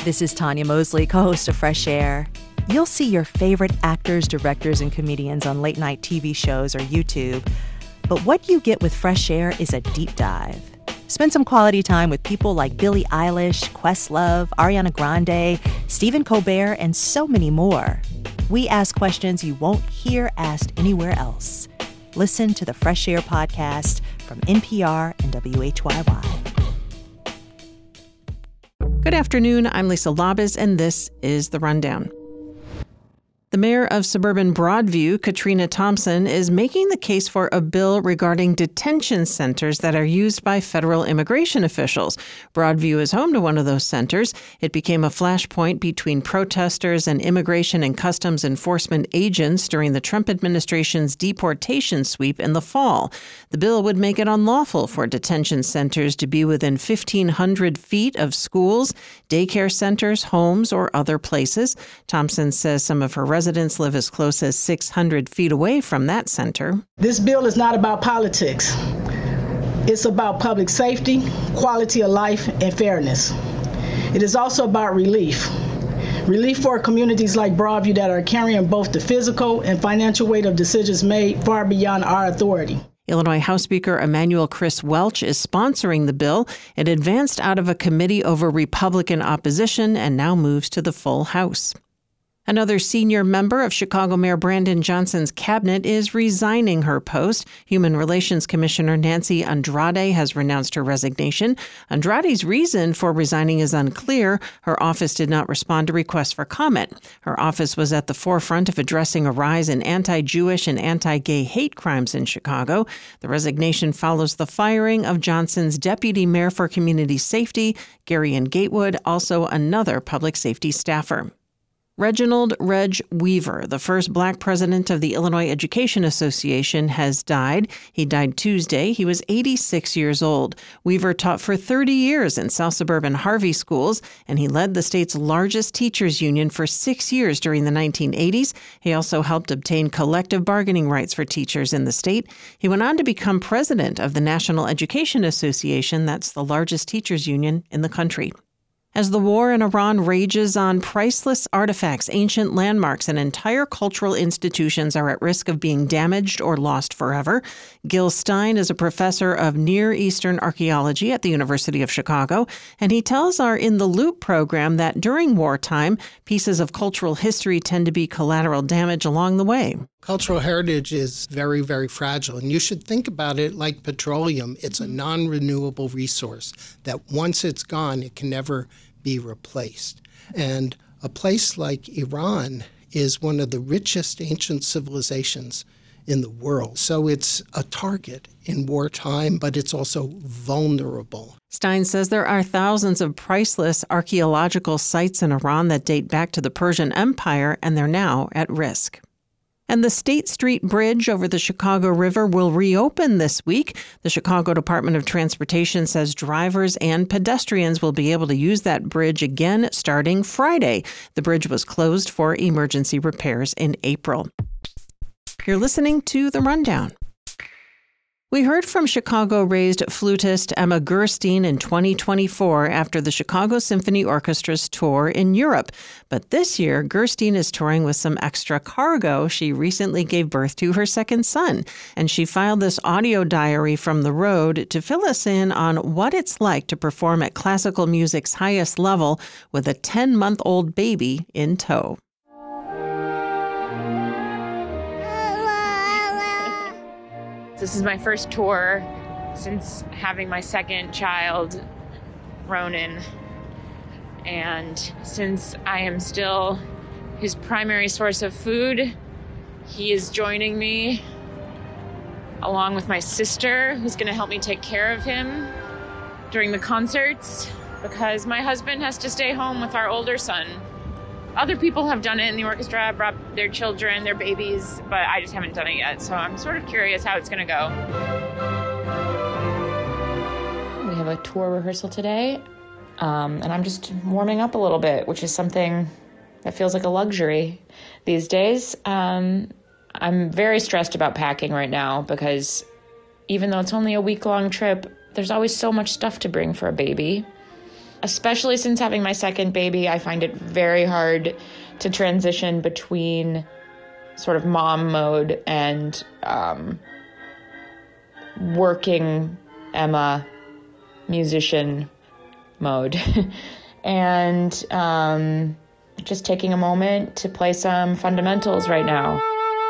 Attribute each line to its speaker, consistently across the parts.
Speaker 1: This is Tanya Mosley, co-host of Fresh Air. You'll see your favorite actors, directors, and comedians on late-night TV shows or YouTube. But what you get with Fresh Air is a deep dive. Spend some quality time with people like Billie Eilish, Questlove, Ariana Grande, Stephen Colbert, and so many more. We ask questions you won't hear asked anywhere else. Listen to the Fresh Air podcast from NPR and WHYY.
Speaker 2: Good afternoon. I'm Lisa Labuz, and this is The Rundown. The mayor of suburban Broadview, Katrina Thompson, is making the case for a bill regarding detention centers that are used by federal immigration officials. Broadview is home to one of those centers. It became a flashpoint between protesters and immigration and customs enforcement agents during the Trump administration's deportation sweep in the fall. The bill would make it unlawful for detention centers to be within 1,500 feet of schools, daycare centers, homes, or other places. Thompson says some of her residents live as close as 600 feet away from that center.
Speaker 3: This bill is not about politics. It's about public safety, quality of life, and fairness. It is also about relief. Relief for communities like Broadview that are carrying both the physical and financial weight of decisions made far beyond our authority.
Speaker 2: Illinois House Speaker Emanuel Chris Welch is sponsoring the bill. It advanced out of a committee over Republican opposition and now moves to the full House. Another senior member of Chicago Mayor Brandon Johnson's cabinet is resigning her post. Human Relations Commissioner Nancy Andrade has renounced her resignation. Andrade's reason for resigning is unclear. Her office did not respond to requests for comment. Her office was at the forefront of addressing a rise in anti-Jewish and anti-gay hate crimes in Chicago. The resignation follows the firing of Johnson's deputy mayor for community safety, Garion Gatewood, also another public safety staffer. Reginald "Reg" Weaver, the first black president of the Illinois Education Association, has died. He died Tuesday. He was 86 years old. Weaver taught for 30 years in South Suburban Harvey schools, and he led the state's largest teachers union for 6 years during the 1980s. He also helped obtain collective bargaining rights for teachers in the state. He went on to become president of the National Education Association. That's the largest teachers union in the country. As the war in Iran rages on, priceless artifacts, ancient landmarks, and entire cultural institutions are at risk of being damaged or lost forever. Gil Stein is a professor of Near Eastern archaeology at the University of Chicago, and he tells our In the Loop program that during wartime, pieces of cultural history tend to be collateral damage along the way.
Speaker 4: Cultural heritage is very, very fragile, and you should think about it like petroleum. It's a non-renewable resource that once it's gone, it can never be replaced. And a place like Iran is one of the richest ancient civilizations in the world. So it's a target in wartime, but it's also vulnerable.
Speaker 2: Stein says there are thousands of priceless archaeological sites in Iran that date back to the Persian Empire, and they're now at risk. And the State Street Bridge over the Chicago River will reopen this week. The Chicago Department of Transportation says drivers and pedestrians will be able to use that bridge again starting Friday. The bridge was closed for emergency repairs in April. You're listening to The Rundown. We heard from Chicago-raised flutist Emma Gerstein in 2024 after the Chicago Symphony Orchestra's tour in Europe. But this year, Gerstein is touring with some extra cargo. She recently gave birth to her second son, and she filed this audio diary from the road to fill us in on what it's like to perform at classical music's highest level with a 10-month-old baby in tow.
Speaker 5: This is my first tour since having my second child, Ronan. And since I am still his primary source of food, he is joining me along with my sister, who's going to help me take care of him during the concerts, because my husband has to stay home with our older son. Other people have done it in the orchestra, brought their children, their babies, but I just haven't done it yet. So I'm sort of curious how it's going to go. We have a tour rehearsal today, and I'm just warming up a little bit, which is something that feels like a luxury these days. I'm very stressed about packing right now because even though it's only a week-long trip, there's always so much stuff to bring for a baby. especially since having my second baby, I find it very hard to transition between sort of mom mode and working Emma musician mode. And just taking a moment to play some fundamentals right now.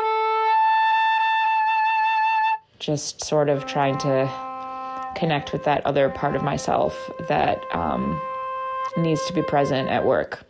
Speaker 5: Just sort of trying to connect with that other part of myself that needs to be present at work.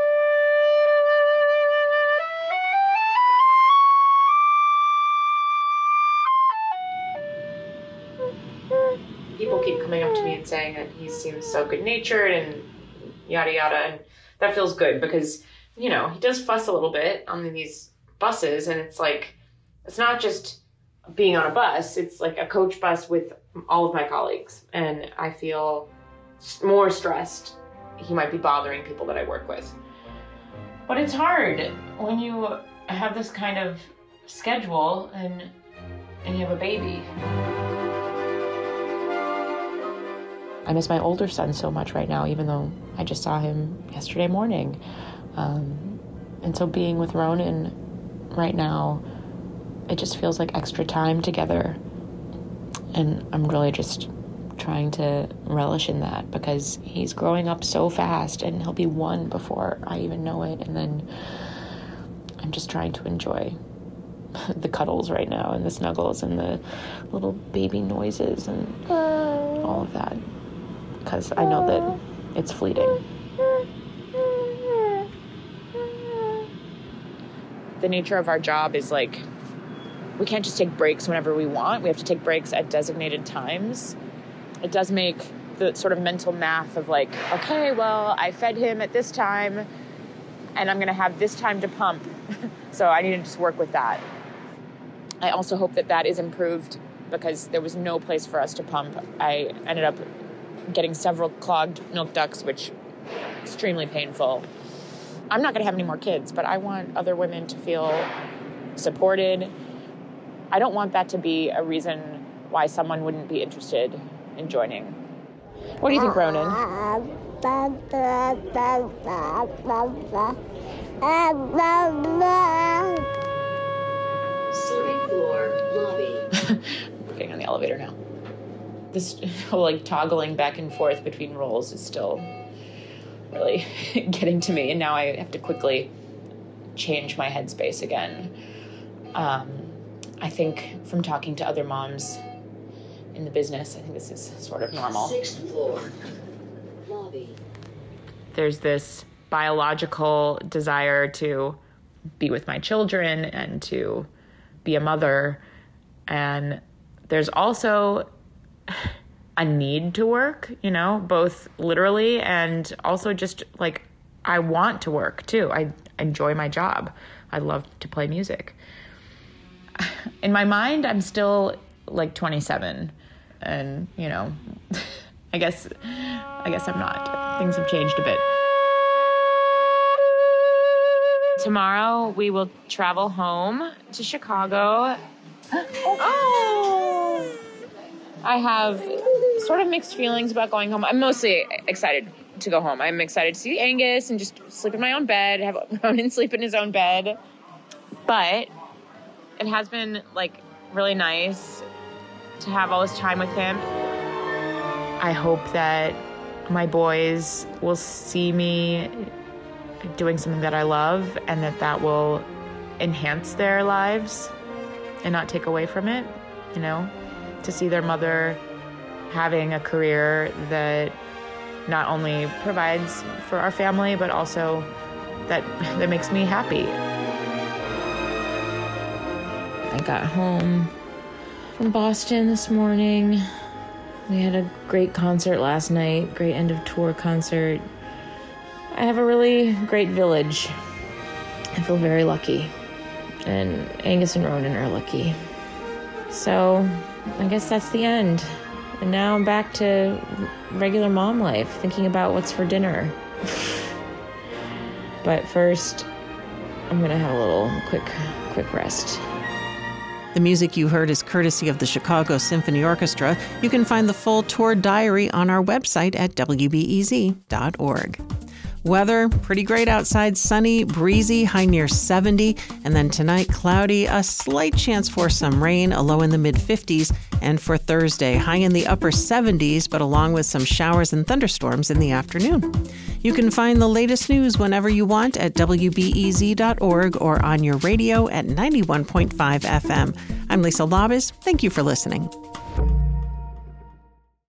Speaker 5: People keep coming up to me and saying that he seems so good-natured and yada yada, and that feels good because, you know, he does fuss a little bit on these buses, and it's like, it's not just being on a bus, it's like a coach bus with all of my colleagues, and I feel more stressed. He might be bothering people that I work with. But it's hard when you have this kind of schedule and you have a baby. I miss my older son so much right now, even though I just saw him yesterday morning. And so being with Ronan right now, it just feels like extra time together. And I'm really just trying to relish in that because he's growing up so fast and he'll be 1 before I even know it. And then I'm just trying to enjoy the cuddles right now and the snuggles and the little baby noises and all of that. Because I know that it's fleeting. The nature of our job is like, we can't just take breaks whenever we want. We have to take breaks at designated times. It does make the sort of mental math of like, okay, well, I fed him at this time and I'm going to have this time to pump. So I need to just work with that. I also hope that that is improved because there was no place for us to pump. I ended up getting several clogged milk ducts, which extremely painful. I'm not going to have any more kids, but I want other women to feel supported. I don't want that to be a reason why someone wouldn't be interested in joining. What do you think, Ronan?
Speaker 6: Second floor, lobby.
Speaker 5: We're getting on the elevator now. This whole like toggling back and forth between roles is still really getting to me, and now I have to quickly change my headspace again. I think from talking to other moms in the business, I think this is sort of normal.
Speaker 6: 6th floor, lobby.
Speaker 5: There's this biological desire to be with my children and to be a mother, and there's also a need to work, you know, both literally and also just like I want to work too. I enjoy my job. I love to play music. In my mind, I'm still like 27 and, you know, I guess I'm not. Things have changed a bit. Tomorrow we will travel home to Chicago. Oh! I have sort of mixed feelings about going home. I'm mostly excited to go home. I'm excited to see Angus and just sleep in my own bed, have Ronan sleep in his own bed. But it has been like really nice to have all this time with him. I hope that my boys will see me doing something that I love and that will enhance their lives and not take away from it, you know, to see their mother having a career that not only provides for our family, but also that makes me happy. I got home from Boston this morning. We had a great concert last night, great end of tour concert. I have a really great village. I feel very lucky. And Angus and Ronan are lucky. So I guess that's the end. And now I'm back to regular mom life, thinking about what's for dinner. But first, I'm gonna have a little quick rest.
Speaker 2: The music you heard is courtesy of the Chicago Symphony Orchestra. You can find the full tour diary on our website at wbez.org. Weather, pretty great outside, sunny, breezy, high near 70. And then tonight, cloudy, a slight chance for some rain, a low in the mid-50s. And for Thursday, high in the upper 70s, but along with some showers and thunderstorms in the afternoon. You can find the latest news whenever you want at wbez.org or on your radio at 91.5 FM. I'm Lisa Labuz. Thank you for listening.